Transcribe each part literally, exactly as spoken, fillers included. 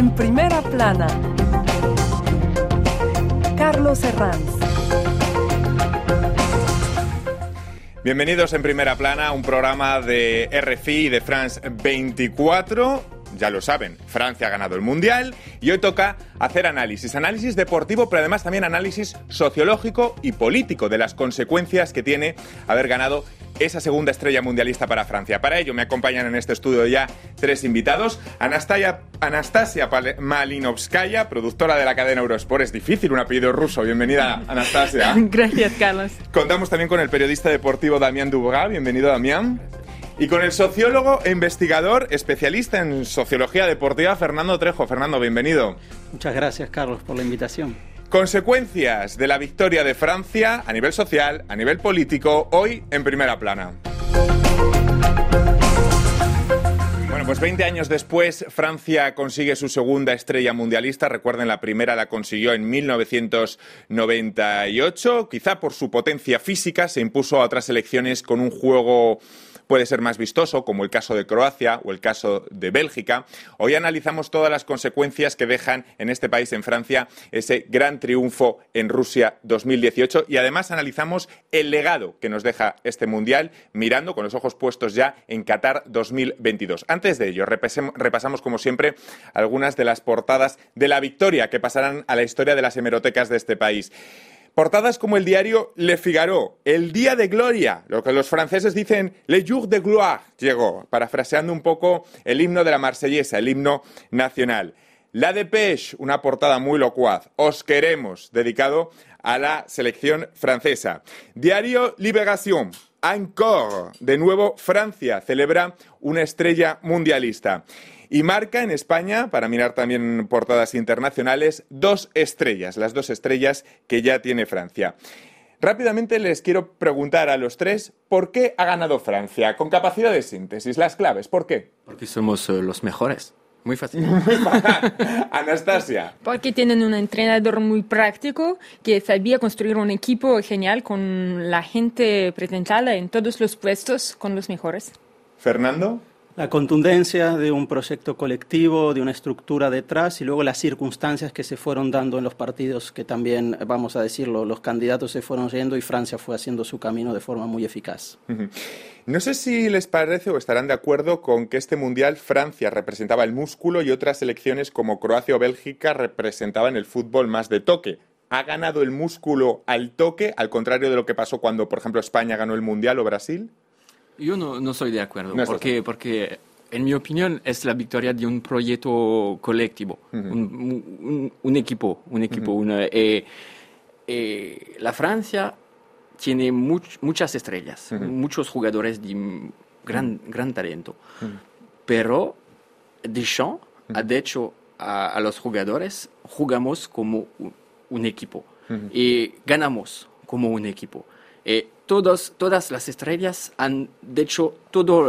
En primera plana, Carlos Herranz. Bienvenidos en Primera Plana, un programa de R F I y de France veinticuatro. Ya lo saben, Francia ha ganado el Mundial y hoy toca hacer análisis, análisis deportivo, pero además también análisis sociológico y político de las consecuencias que tiene haber ganado esa segunda estrella mundialista para Francia. Para ello me acompañan en este estudio ya tres invitados. Anastasia, Anastasia Malinovskaya, productora de la cadena Eurosport. Es difícil un apellido ruso. Bienvenida, Anastasia. Gracias, Carlos. Contamos también con el periodista deportivo Damián Dubras. Bienvenido, Damián. Y con el sociólogo e investigador especialista en sociología deportiva, Fernando Trejo. Fernando, bienvenido. Muchas gracias, Carlos, por la invitación. Consecuencias de la victoria de Francia a nivel social, a nivel político, hoy en Primera Plana. Bueno, pues veinte años después, Francia consigue su segunda estrella mundialista. Recuerden, la primera la consiguió en mil novecientos noventa y ocho. Quizá por su potencia física se impuso a otras selecciones con un juego puede ser más vistoso, como el caso de Croacia o el caso de Bélgica. Hoy analizamos todas las consecuencias que dejan en este país, en Francia, ese gran triunfo en Rusia dos mil dieciocho y además analizamos el legado que nos deja este Mundial, mirando con los ojos puestos ya en Qatar dos mil veintidós. Antes de ello, repasamos como siempre algunas de las portadas de la victoria que pasarán a la historia de las hemerotecas de este país. Portadas como el diario Le Figaro, el día de gloria, lo que los franceses dicen Le jour de gloire, llegó, parafraseando un poco el himno de la Marsellesa, el himno nacional. La Dépêche, una portada muy locuaz, Os queremos, dedicado a la selección francesa. Diario Libération, encore, de nuevo Francia celebra una estrella mundialista. Y Marca en España, para mirar también portadas internacionales, dos estrellas, las dos estrellas que ya tiene Francia. Rápidamente les quiero preguntar a los tres, ¿por qué ha ganado Francia? Con capacidad de síntesis, las claves, ¿por qué? Porque somos uh, los mejores. Muy fácil. Anastasia. Porque tienen un entrenador muy práctico que sabía construir un equipo genial con la gente presentada en todos los puestos con los mejores. Fernando. La contundencia de un proyecto colectivo, de una estructura detrás y luego las circunstancias que se fueron dando en los partidos que también, vamos a decirlo, los candidatos se fueron yendo y Francia fue haciendo su camino de forma muy eficaz. Uh-huh. No sé si les parece o estarán de acuerdo con que este Mundial Francia representaba el músculo y otras selecciones como Croacia o Bélgica representaban el fútbol más de toque. ¿Ha ganado el músculo al toque, al contrario de lo que pasó cuando, por ejemplo, España ganó el Mundial o Brasil? Yo no, no soy de acuerdo, no porque, porque en mi opinión es la victoria de un proyecto colectivo, uh-huh. un, un, un equipo, un equipo. Uh-huh. una, eh, eh, la Francia tiene much, muchas estrellas, uh-huh. muchos jugadores de gran, uh-huh. gran talento, uh-huh. pero Deschamps uh-huh. ha dicho a, a los jugadores, jugamos como un, un equipo uh-huh. y ganamos como un equipo. Eh, todos, todas las estrellas han hecho todo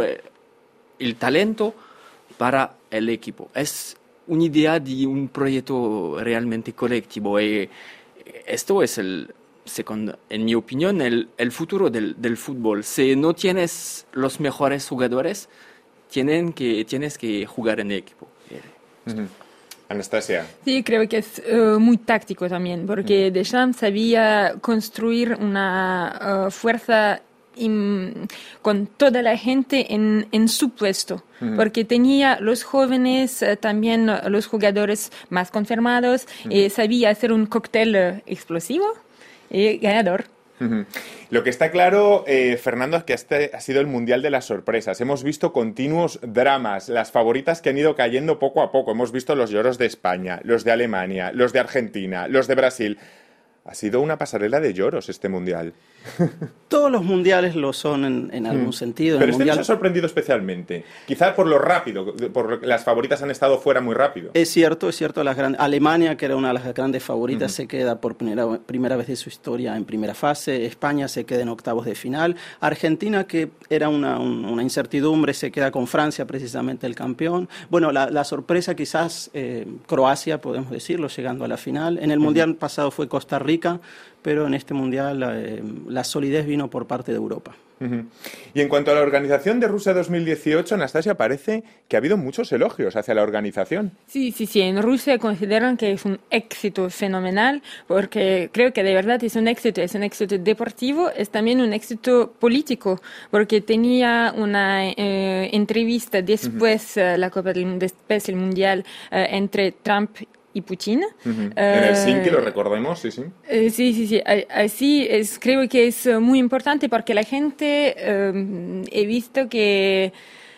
el talento para el equipo. Es una idea de un proyecto realmente colectivo. Y esto es, el, segundo, en mi opinión, el, el futuro del, del fútbol. Si no tienes los mejores jugadores, tienen que, tienes que jugar en equipo. Uh-huh. Anastasia. Sí, creo que es uh, muy táctico también, porque mm. Deschamps sabía construir una uh, fuerza in, con toda la gente en, en su puesto, mm. porque tenía los jóvenes, uh, también uh, los jugadores más confirmados, mm. y sabía hacer un cóctel uh, explosivo y ganador. Uh-huh. Lo que está claro, eh, Fernando, es que este ha sido el Mundial de las sorpresas. Hemos visto continuos dramas, las favoritas que han ido cayendo poco a poco. Hemos visto los lloros de España, los de Alemania, los de Argentina, los de Brasil. Ha sido una pasarela de lloros este Mundial. Todos los mundiales lo son en, en algún mm. sentido. Pero el este mundial... nos ha sorprendido especialmente. Quizá por lo rápido, por las favoritas han estado fuera muy rápido. Es cierto, es cierto. Las gran... Alemania, que era una de las grandes favoritas, uh-huh. se queda por primera, primera vez de su historia en primera fase. España se queda en octavos de final. Argentina, que era una, un, una incertidumbre, se queda con Francia, precisamente el campeón. Bueno, la, la sorpresa quizás eh, Croacia, podemos decirlo, llegando a la final. En el uh-huh. mundial pasado fue Costa Rica, pero en este mundial eh, la solidez vino por parte de Europa. Uh-huh. Y en cuanto a la organización de Rusia dos mil dieciocho, Anastasia, parece que ha habido muchos elogios hacia la organización. Sí, sí, sí. En Rusia consideran que es un éxito fenomenal porque creo que de verdad es un éxito, es un éxito deportivo, es también un éxito político porque tenía una eh, entrevista después uh-huh. uh, la Copa del después el Mundial uh, entre Trump y Putin. Uh-huh. Uh, en Helsinki, lo recordemos, sí, sí. Eh, sí, sí, sí. Así es, creo que es muy importante porque la gente, eh, he visto que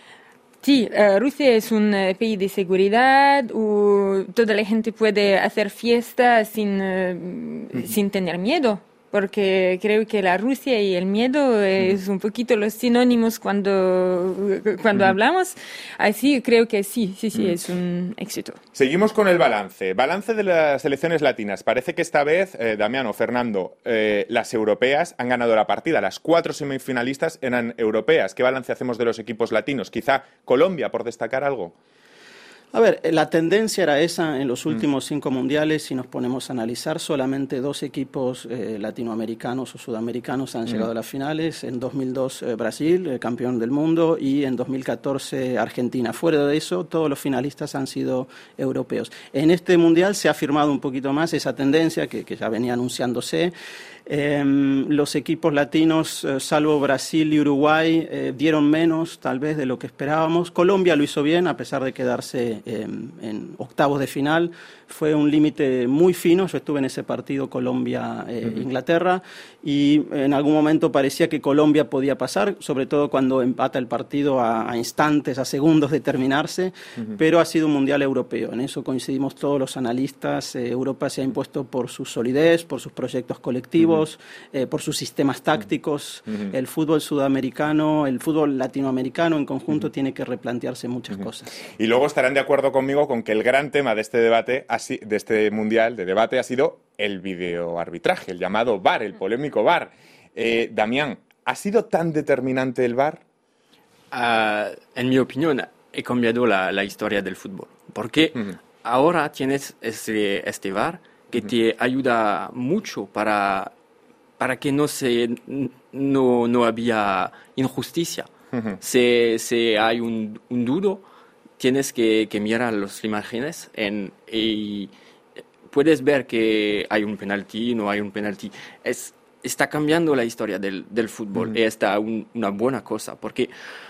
sí, uh, Rusia es un uh, país de seguridad, uh, toda la gente puede hacer fiesta sin, uh, uh-huh. sin tener miedo. Porque creo que la Rusia y el miedo es un poquito los sinónimos cuando, cuando uh-huh. hablamos. Así creo que sí, sí, sí, uh-huh. es un éxito. Seguimos con el balance. Balance de las selecciones latinas. Parece que esta vez, eh, Damián o Fernando, eh, las europeas han ganado la partida. Las cuatro semifinalistas eran europeas. ¿Qué balance hacemos de los equipos latinos? Quizá Colombia, por destacar algo. A ver, la tendencia era esa en los últimos cinco mundiales. Si nos ponemos a analizar, solamente dos equipos eh, latinoamericanos o sudamericanos han mm. llegado a las finales. En dos mil dos eh, Brasil, eh, campeón del mundo, y en dos mil catorce Argentina. Fuera de eso, todos los finalistas han sido europeos. En este mundial se ha afirmado un poquito más esa tendencia que, que ya venía anunciándose. Eh, los equipos latinos, eh, salvo Brasil y Uruguay, eh, dieron menos tal vez de lo que esperábamos. Colombia lo hizo bien a pesar de quedarse eh, en octavos de final. Fue un límite muy fino. Yo estuve en ese partido Colombia-Inglaterra eh, uh-huh. y en algún momento parecía que Colombia podía pasar, sobre todo cuando empata el partido a, a instantes, a segundos de terminarse, uh-huh. pero ha sido un mundial europeo. En eso coincidimos todos los analistas. Eh, Europa se ha impuesto por su solidez, por sus proyectos colectivos, uh-huh. eh, por sus sistemas tácticos. Uh-huh. El fútbol sudamericano, el fútbol latinoamericano en conjunto uh-huh. tiene que replantearse muchas uh-huh. cosas. Y luego estarán de acuerdo conmigo con que el gran tema de este debate de este mundial de debate ha sido el videoarbitraje, el llamado V A R, el polémico V A R. Eh, Damián, ¿ha sido tan determinante el V A R? Uh, en mi opinión, he cambiado la, la historia del fútbol. Porque uh-huh. ahora tienes este, este V A R que uh-huh. te ayuda mucho para, para que no, se, no, no había injusticia. Uh-huh. Si, si hay un, un dudo, tienes que, que mirar las imágenes en, y puedes ver que hay un penalti, no hay un penalti. Es, está cambiando la historia del, del fútbol uh-huh. y está un, una buena cosa porque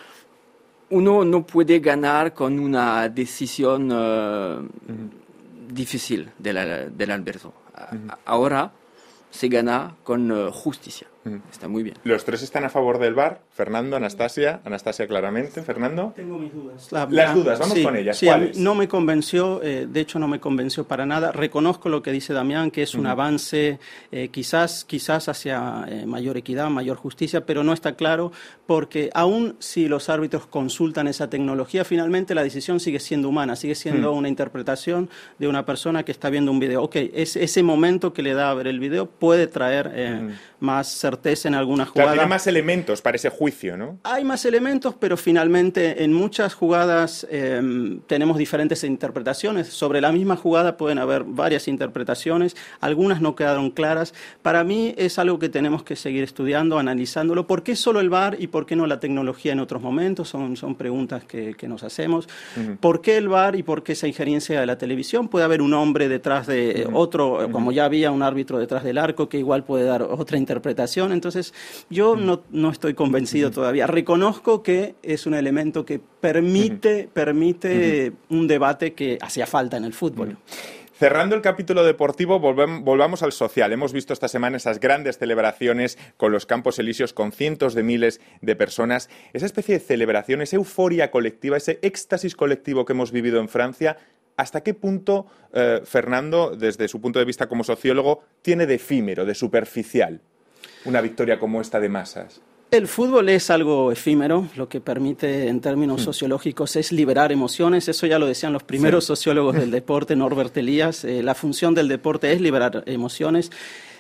uno no puede ganar con una decisión uh, uh-huh. difícil del, del árbitro. Uh-huh. Ahora se gana con uh, justicia. Uh-huh. Está muy bien. ¿Los tres están a favor del V A R? Fernando, Anastasia. Anastasia claramente. Fernando. Tengo mis dudas. La, Las dudas, vamos sí, con ellas. Sí, ¿Cuáles? No me convenció, eh, de hecho no me convenció para nada. Reconozco lo que dice Damián, que es un uh-huh. avance eh, quizás, quizás hacia eh, mayor equidad, mayor justicia, pero no está claro porque aún si los árbitros consultan esa tecnología, finalmente la decisión sigue siendo humana, sigue siendo uh-huh. una interpretación de una persona que está viendo un video. Ok, es, ese momento que le da a ver el video puede traer eh, uh-huh. más certeza en alguna jugada. Claro, tiene más elementos para ese juicio, ¿no? Hay más elementos, pero finalmente en muchas jugadas eh, tenemos diferentes interpretaciones. Sobre la misma jugada pueden haber varias interpretaciones, algunas no quedaron claras. Para mí es algo que tenemos que seguir estudiando, analizándolo. ¿Por qué solo el V A R y por qué no la tecnología en otros momentos? Son, son preguntas que, que nos hacemos. Uh-huh. ¿Por qué el V A R y por qué esa injerencia de la televisión? Puede haber un hombre detrás de uh-huh. otro, uh-huh. como ya había un árbitro detrás del arco que igual puede dar otra interpretación. Entonces yo uh-huh. no, no estoy convencido uh-huh. todavía. Reconozco que es un elemento que permite, uh-huh. permite uh-huh. un debate que hacía falta en el fútbol. Uh-huh. Cerrando el capítulo deportivo, volvemos, volvamos al social. Hemos visto esta semana esas grandes celebraciones con los Campos Elíseos, con cientos de miles de personas. Esa especie de celebración, esa euforia colectiva, ese éxtasis colectivo que hemos vivido en Francia, ¿hasta qué punto, eh, Fernando, desde su punto de vista como sociólogo, tiene de efímero, de superficial, una victoria como esta de masas? El fútbol es algo efímero, lo que permite en términos mm. sociológicos es liberar emociones, eso ya lo decían los primeros sí. sociólogos del deporte, Norbert Elias, eh, la función del deporte es liberar emociones.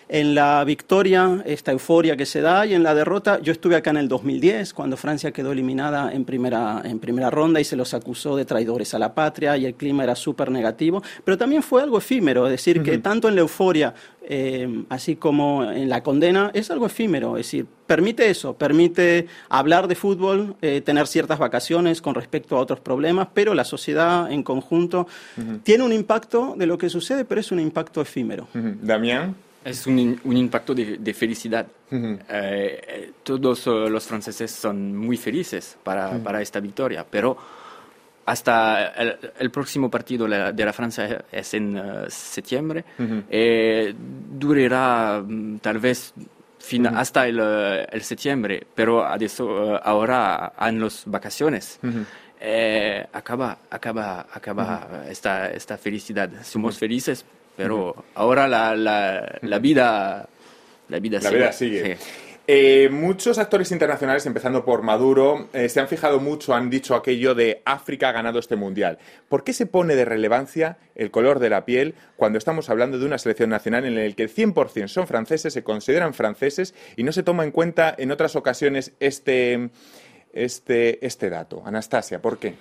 en la victoria, esta euforia que se da, y en la derrota, yo estuve acá en el dos mil diez, cuando Francia quedó eliminada en primera, en primera ronda y se los acusó de traidores a la patria y el clima era súper negativo, pero también fue algo efímero, es decir, uh-huh. que tanto en la euforia eh, así como en la condena es algo efímero, es decir, permite eso, permite hablar de fútbol, eh, tener ciertas vacaciones con respecto a otros problemas, pero la sociedad en conjunto uh-huh. tiene un impacto de lo que sucede, pero es un impacto efímero. Uh-huh. Damián. Es un, un impacto de, de felicidad. Uh-huh. Eh, todos uh, los franceses son muy felices para, uh-huh. para esta victoria, pero hasta el, el próximo partido de la Francia es en uh, septiembre. Uh-huh. Eh, durará um, tal vez fin, uh-huh. hasta el, uh, el septiembre, pero adesso, uh, ahora en las vacaciones. Uh-huh. Eh, acaba acaba, acaba uh-huh. esta, esta felicidad. Somos uh-huh. felices, pero uh-huh. ahora la, la, la vida, la vida la sigue. Vida sigue. Sí. Eh, muchos actores internacionales, empezando por Maduro, eh, se han fijado mucho, han dicho aquello de África ha ganado este mundial. ¿Por qué se pone de relevancia el color de la piel cuando estamos hablando de una selección nacional en la que el cien por ciento son franceses, se consideran franceses y no se toma en cuenta en otras ocasiones este, este, este dato? Anastasia, ¿por qué?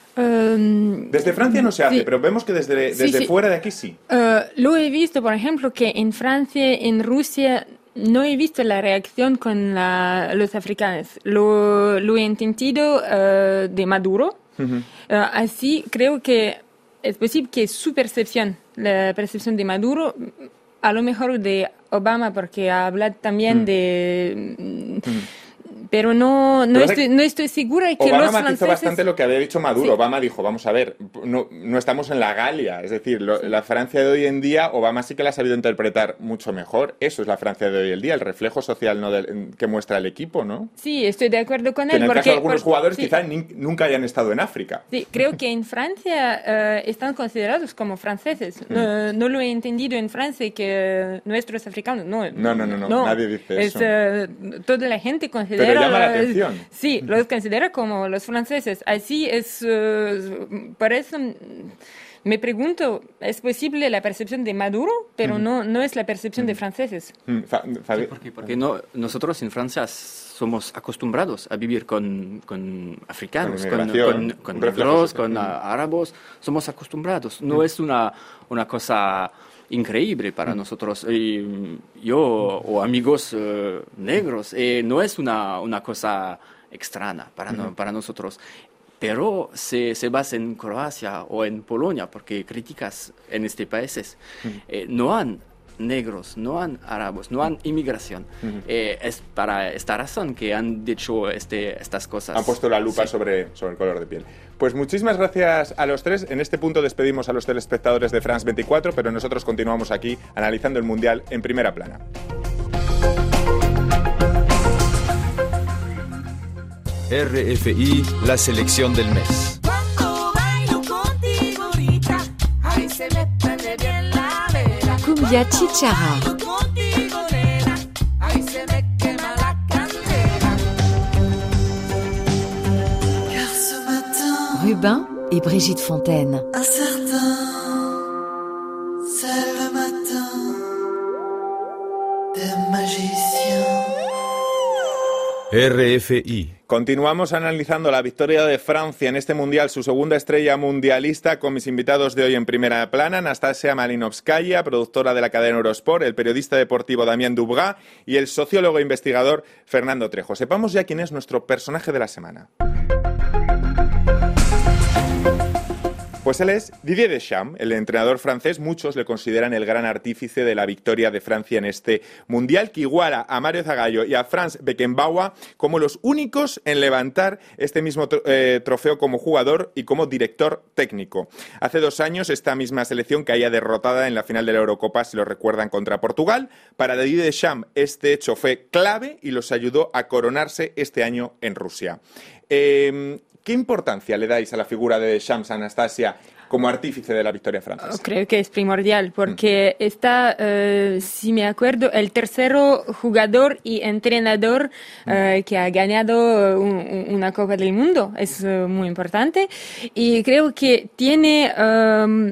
Um, desde Francia no se hace, sí. pero vemos que desde, desde sí, sí. fuera de aquí sí. Uh, lo he visto, por ejemplo, que en Francia, en Rusia, no he visto la reacción con la, los africanos. Lo, lo he entendido uh, de Maduro. Uh-huh. Uh, así creo que es posible que su percepción, la percepción de Maduro, a lo mejor de Obama, porque habla también uh-huh. de... Uh-huh. Pero no, no, estoy, no estoy segura de que Obama los franceses... matizó bastante lo que había dicho Maduro. Sí. Obama dijo, vamos a ver, no, no estamos en la Galia. Es decir, lo, sí. la Francia de hoy en día, Obama sí que la ha sabido interpretar mucho mejor. Eso es la Francia de hoy en día, el reflejo social ¿no? de, que muestra el equipo, ¿no? Sí, estoy de acuerdo con que él. En el porque, caso de algunos por, jugadores sí. quizá ni, nunca hayan estado en África. Sí, creo que en Francia uh, están considerados como franceses. Mm. No, no lo he entendido en Francia que nuestros africanos... No, no, no, no, no, no. nadie dice es, eso. Uh, toda la gente considera... Pero llama la atención. Sí, los considera como los franceses. Así es, uh, por eso me pregunto, ¿es posible la percepción de Maduro? Pero mm. no, no es la percepción mm. de franceses. Mm. Sí, porque porque no, nosotros en Francia somos acostumbrados a vivir con, con africanos, con, con, con negros, con mm. árabes. Somos acostumbrados. No mm. es una, una cosa... increíble para mm. nosotros. Y yo o amigos uh, negros, eh, no es una, una cosa extraña para, no, para nosotros. Pero se, se basa en Croacia o en Polonia, porque críticas en este países. Mm. Eh, no han negros, no han árabes, no han inmigración. Mm. Eh, es para esta razón que han dicho este, estas cosas. Han puesto la lupa sí. sobre, sobre el color de piel. Pues muchísimas gracias a los tres. En este punto despedimos a los telespectadores de France veinticuatro, pero nosotros continuamos aquí analizando el Mundial en primera plana. R F I, la selección del mes. Cumbia Chichara. Rubin et Brigitte Fontaine. Un certain, c'est le matin des magiciens. R F I. Continuamos analizando la victoria de Francia en este Mundial, su segunda estrella mundialista, con mis invitados de hoy en primera plana, Anastasia Malinovskaya, productora de la cadena Eurosport, el periodista deportivo Damien Dubras y el sociólogo e investigador Fernando Trejo. Sepamos ya quién es nuestro personaje de la semana. Pues él es Didier Deschamps, el entrenador francés. Muchos le consideran el gran artífice de la victoria de Francia en este Mundial, que iguala a Mario Zagallo y a Franz Beckenbauer como los únicos en levantar este mismo eh, trofeo como jugador y como director técnico. Hace dos años esta misma selección caía derrotada en la final de la Eurocopa, si lo recuerdan, contra Portugal. Para Didier Deschamps este hecho fue clave y los ayudó a coronarse este año en Rusia. Eh, ¿Qué importancia le dais a la figura de Deschamps, Anastasia, como artífice de la victoria francesa? Creo que es primordial porque mm. está, eh, si me acuerdo, el tercero jugador y entrenador mm. eh, que ha ganado un, una Copa del Mundo. Es uh, muy importante y creo que tiene... Um,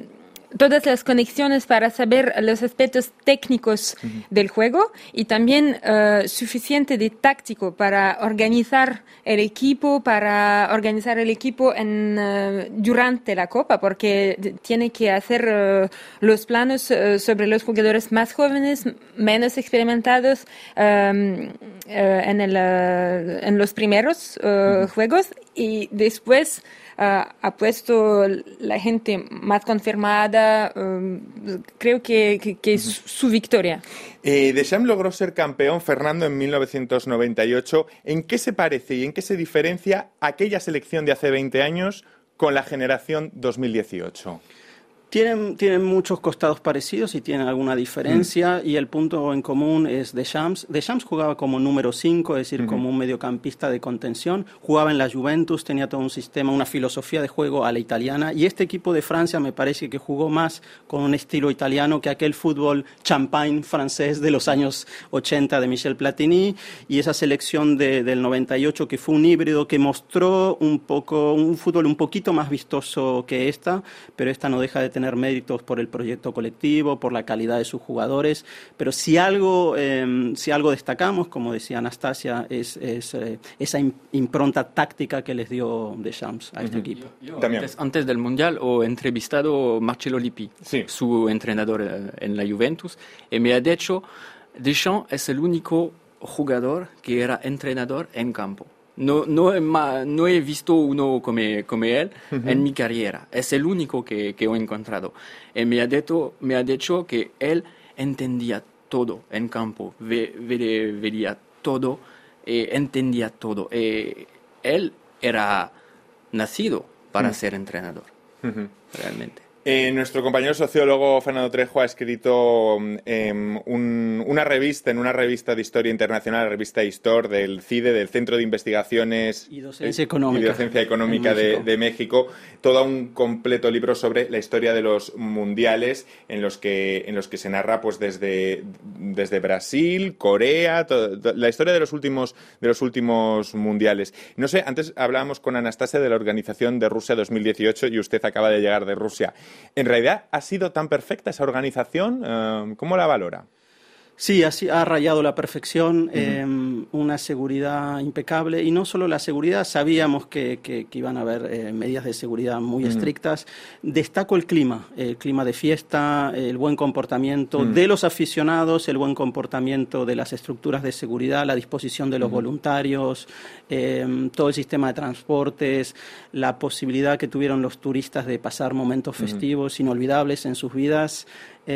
todas las conexiones para saber los aspectos técnicos uh-huh. del juego y también uh, suficiente de táctico para organizar el equipo, para organizar el equipo en, uh, durante la Copa, porque tiene que hacer uh, los planos uh, sobre los jugadores más jóvenes, menos experimentados um, uh, en, el, uh, en los primeros uh, uh-huh. juegos y después Uh, ha puesto la gente más confirmada, um, creo que, que, que es su victoria. Eh, Deschamps logró ser campeón, Fernando, en mil novecientos noventa y ocho. ¿En qué se parece y en qué se diferencia aquella selección de hace veinte años con la generación dos mil dieciocho? Tienen, tienen muchos costados parecidos y tienen alguna diferencia, mm. y el punto en común es Deschamps. Deschamps jugaba como número cinco, es decir, mm-hmm. como un mediocampista de contención. Jugaba en la Juventus, tenía todo un sistema, una filosofía de juego a la italiana. Y este equipo de Francia me parece que jugó más con un estilo italiano que aquel fútbol champagne francés de los años ochenta de Michel Platini. Y esa selección de, del noventa y ocho que fue un híbrido que mostró un poco un fútbol un poquito más vistoso que esta, pero esta no deja de tener tener méritos por el proyecto colectivo, por la calidad de sus jugadores, pero si algo, eh, si algo destacamos, como decía Anastasia, es, es eh, esa impronta táctica que les dio Deschamps a este uh-huh. equipo. Yo, yo antes, antes del Mundial he entrevistado a Marcello Lippi, sí. su entrenador en la Juventus, y me ha dicho, Deschamps es el único jugador que era entrenador en campo. No, no, he, no he visto uno como, como él uh-huh. en mi carrera. Es el único que, que he encontrado. Y me ha, dicho, me ha dicho que él entendía todo en campo, ve, ve, veía todo, eh, entendía todo. Eh, él era nacido para uh-huh. ser entrenador, uh-huh. realmente. Eh, nuestro compañero sociólogo Fernando Trejo ha escrito eh, un, una revista, en una revista de historia internacional, la revista Histor del C I D E, del Centro de Investigaciones y Docencia Económica, y Docencia Económica de, de México, todo un completo libro sobre la historia de los mundiales, en los que, en los que se narra pues desde, desde Brasil, Corea, todo, todo, la historia de los últimos, de los últimos mundiales. No sé, antes hablábamos con Anastasia de la organización de Rusia dos mil dieciocho y usted acaba de llegar de Rusia. ¿En realidad ha sido tan perfecta esa organización? ¿Cómo la valora? Sí, así ha rayado la perfección, uh-huh. eh, una seguridad impecable, y no solo la seguridad, sabíamos que, que, que iban a haber eh, medidas de seguridad muy uh-huh. estrictas. Destaco el clima, el clima de fiesta, el buen comportamiento uh-huh. de los aficionados, el buen comportamiento de las estructuras de seguridad, la disposición de los uh-huh. voluntarios, eh, todo el sistema de transportes, la posibilidad que tuvieron los turistas de pasar momentos festivos uh-huh. inolvidables en sus vidas.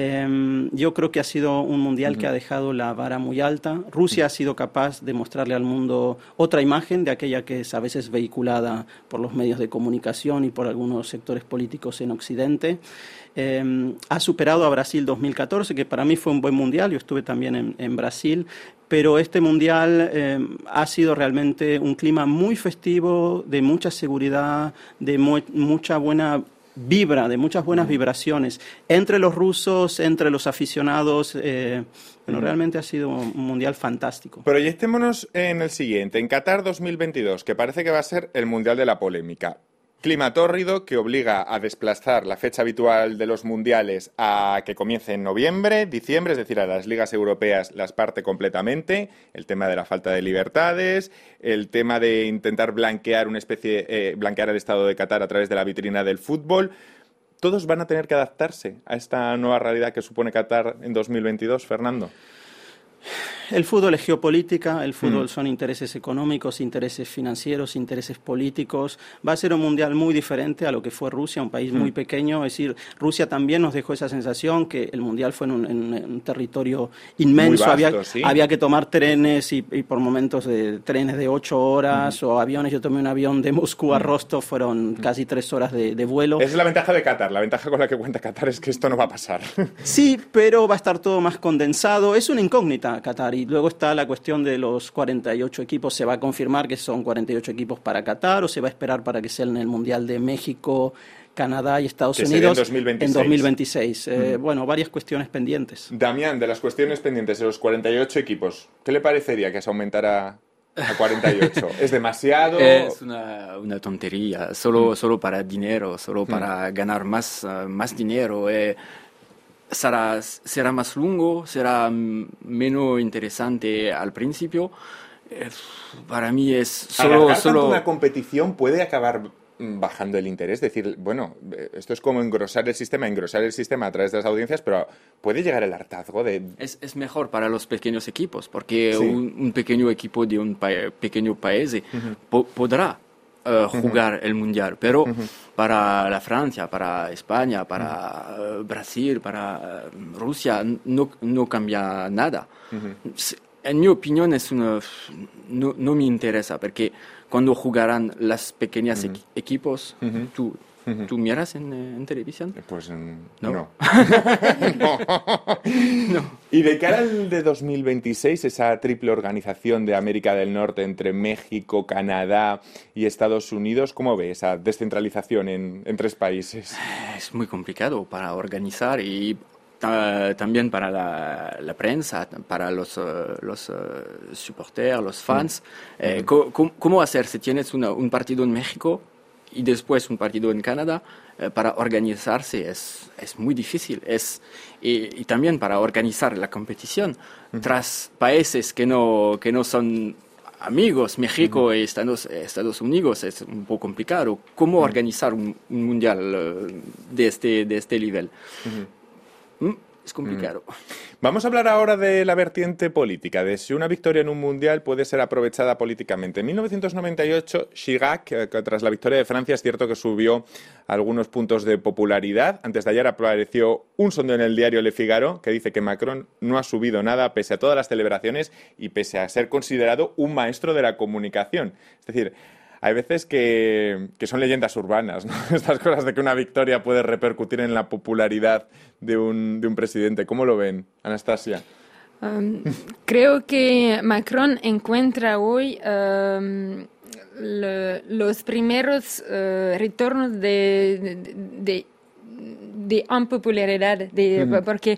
Eh, yo creo que ha sido un mundial uh-huh. que ha dejado la vara muy alta. Rusia uh-huh. ha sido capaz de mostrarle al mundo otra imagen de aquella que es a veces vehiculada por los medios de comunicación y por algunos sectores políticos en Occidente. Eh, ha superado a Brasil dos mil catorce, que para mí fue un buen mundial. Yo estuve también en, en Brasil, pero este mundial eh, ha sido realmente un clima muy festivo, de mucha seguridad, de muy, mucha buena vibra, de muchas buenas vibraciones entre los rusos, entre los aficionados. Eh, bueno, mm. realmente ha sido un mundial fantástico. Proyectémonos en el siguiente, en Qatar dos mil veintidós, que parece que va a ser el mundial de la polémica. Clima tórrido que obliga a desplazar la fecha habitual de los mundiales a que comience en noviembre, diciembre, es decir, a las ligas europeas las parte completamente. El tema de la falta de libertades, el tema de intentar blanquear una especie, eh, blanquear el estado de Qatar a través de la vitrina del fútbol. Todos van a tener que adaptarse a esta nueva realidad que supone Qatar en dos mil veintidós, Fernando. El fútbol es geopolítica, el fútbol mm. son intereses económicos, intereses financieros, intereses políticos. Va a ser un mundial muy diferente a lo que fue Rusia, un país mm. muy pequeño. Es decir, Rusia también nos dejó esa sensación que el mundial fue en un, en un territorio inmenso. Muy vasto, había, sí. había que tomar trenes y, y por momentos de trenes de ocho horas mm. o aviones. Yo tomé un avión de Moscú a Rostov, fueron mm. casi tres horas de, de vuelo. Esa es la ventaja de Qatar. La ventaja con la que cuenta Qatar es que esto no va a pasar. Sí, pero va a estar todo más condensado. Es una incógnita Qatar. Y luego está la cuestión de los cuarenta y ocho equipos. ¿Se va a confirmar que son cuarenta y ocho equipos para Qatar o se va a esperar para que sea en el Mundial de México, Canadá y Estados que Unidos en dos mil veintiséis? En dos mil veintiséis. Eh, mm. Bueno, varias cuestiones pendientes. Damián, de las cuestiones pendientes de los cuarenta y ocho equipos, ¿qué le parecería que se aumentara a cuarenta y ocho. ¿Es demasiado? Es una, una tontería, solo, mm. solo para dinero, solo para mm. ganar más, uh, más dinero. Eh, será, será más largo, será menos interesante al principio. Eh, para mí es solo... Alargar solo... tanto una competición puede acabar bajando el interés, decir, bueno, esto es como engrosar el sistema, engrosar el sistema a través de las audiencias, pero puede llegar el hartazgo de... Es, es mejor para los pequeños equipos, porque sí. un, un pequeño equipo de un pa pequeño país uh-huh. po podrá uh, jugar uh-huh. el Mundial, pero uh-huh. para la Francia, para España, para uh, Brasil, para uh, Rusia, no, no cambia nada. Uh-huh. En mi opinión, es una, no, no me interesa, porque cuando jugarán las pequeñas uh-huh. equipos, uh-huh. tú, uh-huh. ¿tú miras en, en televisión? Pues um, no. No. no. no. Y de cara al de dos mil veintiséis, esa triple organización de América del Norte entre México, Canadá y Estados Unidos, ¿cómo ve esa descentralización en, en tres países? Es muy complicado para organizar y... también para la, la prensa, para los, uh, los uh, supporters, los fans. Mm. Eh, ¿cómo, ¿Cómo hacer si tienes una, un partido en México y después un partido en Canadá? Eh, para organizarse es, es muy difícil. Es, y, y también para organizar la competición mm. tras países que no, que no son amigos, México uh-huh. y Estados, Estados Unidos, es un poco complicado. ¿Cómo uh-huh. organizar un, un mundial uh, de, este, de este nivel? Uh-huh. Es complicado. Vamos a hablar ahora de la vertiente política, de si una victoria en un mundial puede ser aprovechada políticamente. En mil novecientos noventa y ocho, Chirac, eh, tras la victoria de Francia, es cierto que subió algunos puntos de popularidad. Antes de ayer apareció un sondeo en el diario Le Figaro que dice que Macron no ha subido nada pese a todas las celebraciones y pese a ser considerado un maestro de la comunicación. Es decir, hay veces que, que son leyendas urbanas, ¿no? Estas cosas de que una victoria puede repercutir en la popularidad de un, de un presidente. ¿Cómo lo ven, Anastasia? Um, creo que Macron encuentra hoy um, le, los primeros uh, retornos de, de, de, de impopularidad, de, uh-huh. porque...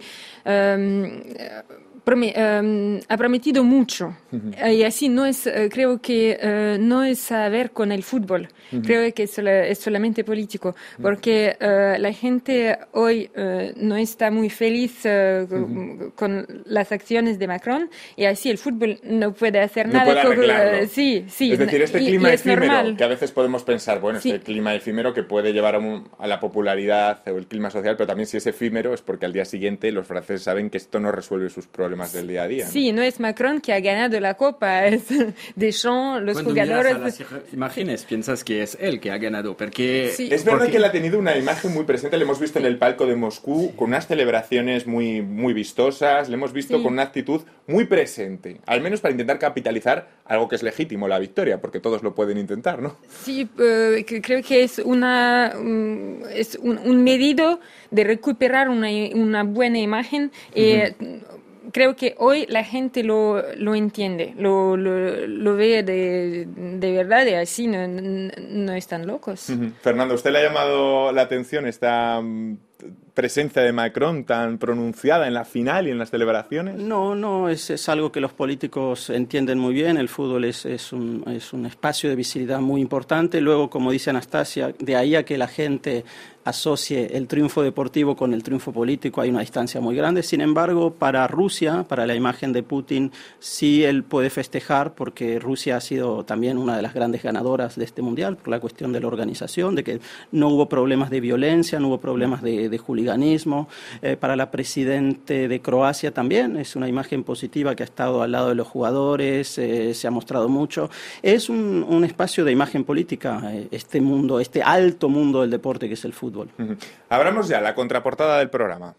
Um, Prome, um, ha prometido mucho uh-huh. y así no es, uh, creo que uh, no es a ver con el fútbol, uh-huh. creo que es, sola, es solamente político, porque uh, la gente hoy uh, no está muy feliz uh, uh-huh. con las acciones de Macron y así el fútbol no puede hacer no nada. Puede arreglarlo. Uh, sí, sí. Es decir, este y, clima y efímero, normal. que a veces podemos pensar, bueno, sí. este clima efímero que puede llevar a, un, a la popularidad o el clima social, pero también si es efímero es porque al día siguiente los franceses saben que esto no resuelve sus problemas del día a día, ¿no? Sí, no es Macron que ha ganado la Copa, es Deschamps, los Cuando jugadores... Miras a las imágenes, sí. piensas que es él que ha ganado, porque... Sí. Es verdad porque... que él ha tenido una imagen muy presente, le hemos visto en el palco de Moscú con unas celebraciones muy, muy vistosas, le hemos visto sí. con una actitud muy presente, al menos para intentar capitalizar algo que es legítimo, la victoria, porque todos lo pueden intentar, ¿no? Sí, uh, creo que es, una, um, es un, un medido de recuperar una, una buena imagen y... Uh-huh. Creo que hoy la gente lo, lo entiende, lo, lo, lo ve de, de verdad y así no, no están locos. Uh-huh. Fernando, ¿usted le ha llamado la atención esta um, presencia de Macron tan pronunciada en la final y en las celebraciones? No, no, es, es algo que los políticos entienden muy bien. El fútbol es, es, un, es un espacio de visibilidad muy importante. Luego, como dice Anastasia, de ahí a que la gente asocie el triunfo deportivo con el triunfo político hay una distancia muy grande. Sin embargo, para Rusia, para la imagen de Putin, sí él puede festejar porque Rusia ha sido también una de las grandes ganadoras de este mundial por la cuestión de la organización, de que no hubo problemas de violencia, no hubo problemas de, de hooliganismo. Eh, para la presidente de Croacia también es una imagen positiva que ha estado al lado de los jugadores, eh, se ha mostrado mucho. Es un, un espacio de imagen política, eh, este mundo, este alto mundo del deporte que es el fútbol. Uh-huh. Abramos ya la contraportada del programa.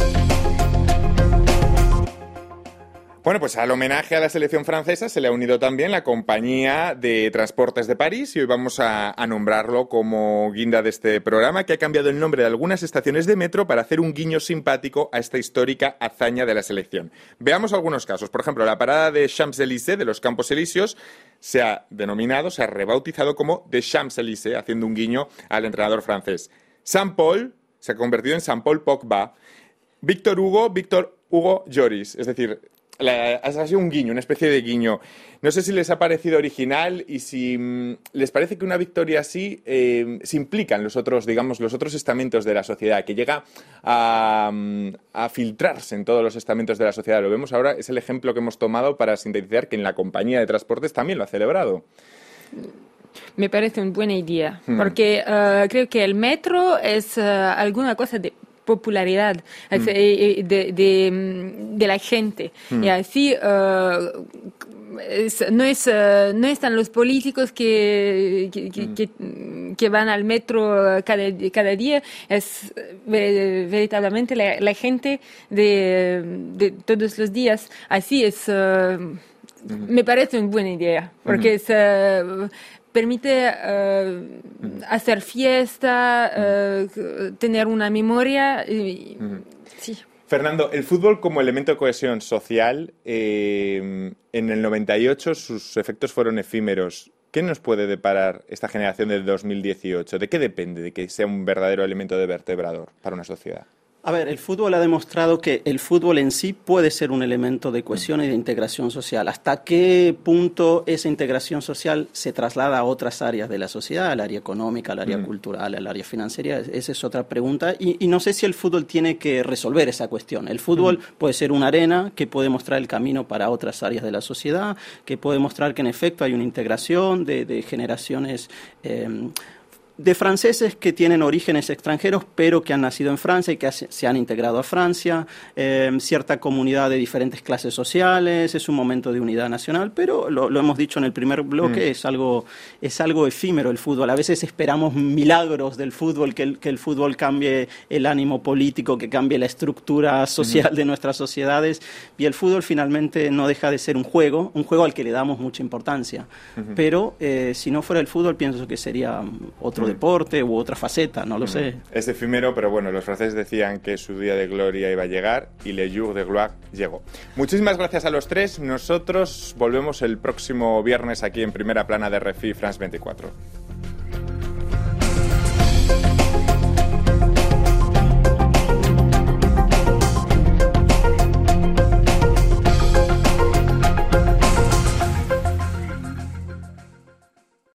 Bueno, pues al homenaje a la selección francesa se le ha unido también la Compañía de Transportes de París y hoy vamos a, a nombrarlo como guinda de este programa, que ha cambiado el nombre de algunas estaciones de metro para hacer un guiño simpático a esta histórica hazaña de la selección. Veamos algunos casos. Por ejemplo, la parada de Champs-Élysées, de los Campos Elíseos, se ha denominado, se ha rebautizado como de Champs-Élysées, haciendo un guiño al entrenador francés. Saint-Paul se ha convertido en Saint-Paul Pogba. Víctor Hugo, Víctor Hugo Lloris. Es decir, la, ha sido un guiño, una especie de guiño. No sé si les ha parecido original y si mmm, les parece que una victoria así eh, se implican los otros, digamos, los otros estamentos de la sociedad, que llega a, a filtrarse en todos los estamentos de la sociedad. Lo vemos ahora, es el ejemplo que hemos tomado para sintetizar que en la compañía de transportes también lo ha celebrado. Me parece una buena idea, Hmm. porque uh, creo que el metro es uh, alguna cosa de popularidad Hmm. de, de, de, de la gente. Hmm. Y así uh, es, no, es, uh, no están los políticos que, que, que, Hmm. que, que van al metro cada, cada día, es ver- veritablemente la, la gente de, de todos los días. Así es, uh, me parece una buena idea, porque es... Uh, permite uh, hacer fiesta, uh, tener una memoria. Y, sí. Fernando, el fútbol como elemento de cohesión social, eh, en el noventa y ocho sus efectos fueron efímeros. ¿Qué nos puede deparar esta generación del dos mil dieciocho? ¿De qué depende de que sea un verdadero elemento de vertebrador para una sociedad? A ver, el fútbol ha demostrado que el fútbol en sí puede ser un elemento de cohesión y de integración social. ¿Hasta qué punto esa integración social se traslada a otras áreas de la sociedad, al área económica, al área mm. cultural, al área financiera? Esa es otra pregunta. Y, y no sé si el fútbol tiene que resolver esa cuestión. El fútbol mm. puede ser una arena que puede mostrar el camino para otras áreas de la sociedad, que puede mostrar que en efecto hay una integración de, de generaciones... Eh, de franceses que tienen orígenes extranjeros, pero que han nacido en Francia y que se han integrado a Francia, eh, cierta comunidad de diferentes clases sociales, es un momento de unidad nacional, pero lo, lo hemos dicho en el primer bloque, mm. es algo es algo efímero el fútbol. A veces esperamos milagros del fútbol, que el, que el fútbol cambie el ánimo político, que cambie la estructura social mm. de nuestras sociedades, y el fútbol finalmente no deja de ser un juego, un juego al que le damos mucha importancia. Mm-hmm. Pero eh, si no fuera el fútbol, pienso que sería otro deporte u otra faceta, no lo mm. sé. Es efímero, pero bueno, los franceses decían que su día de gloria iba a llegar y le jour de gloire llegó. Muchísimas gracias a los tres. Nosotros volvemos el próximo viernes aquí en Primera Plana de R F I France veinticuatro.